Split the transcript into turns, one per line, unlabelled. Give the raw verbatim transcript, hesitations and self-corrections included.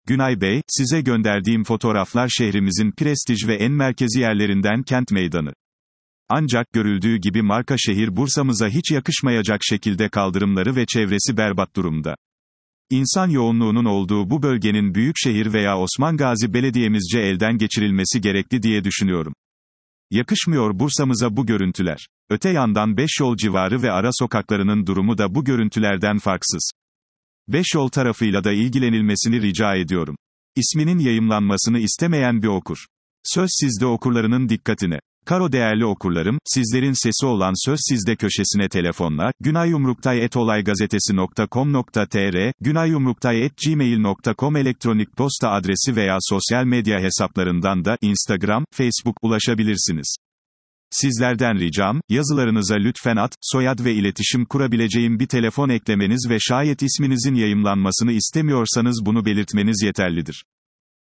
Günay Bey, size gönderdiğim fotoğraflar şehrimizin prestij ve en merkezi yerlerinden Kent Meydanı. Ancak görüldüğü gibi marka şehir Bursa'mıza hiç yakışmayacak şekilde kaldırımları ve çevresi berbat durumda. İnsan yoğunluğunun olduğu bu bölgenin Büyükşehir veya Osman Gazi Belediye'mizce elden geçirilmesi gerekli diye düşünüyorum. Yakışmıyor Bursa'mıza bu görüntüler. Öte yandan Beşyol civarı ve ara sokaklarının durumu da bu görüntülerden farksız. Beşyol tarafıyla da ilgilenilmesini rica ediyorum. İsminin yayımlanmasını istemeyen bir okur. Söz sizde okurlarının dikkatine. Karo değerli okurlarım, sizlerin sesi olan Söz Sizde köşesine telefonla, günayyumruktay et olaygazetesi nokta com nokta tr, günayyumruktay et gmail nokta com elektronik posta adresi veya sosyal medya hesaplarından da, Instagram, Facebook, ulaşabilirsiniz. Sizlerden ricam, yazılarınıza lütfen ad, soyad ve iletişim kurabileceğim bir telefon eklemeniz ve şayet isminizin yayımlanmasını istemiyorsanız bunu belirtmeniz yeterlidir.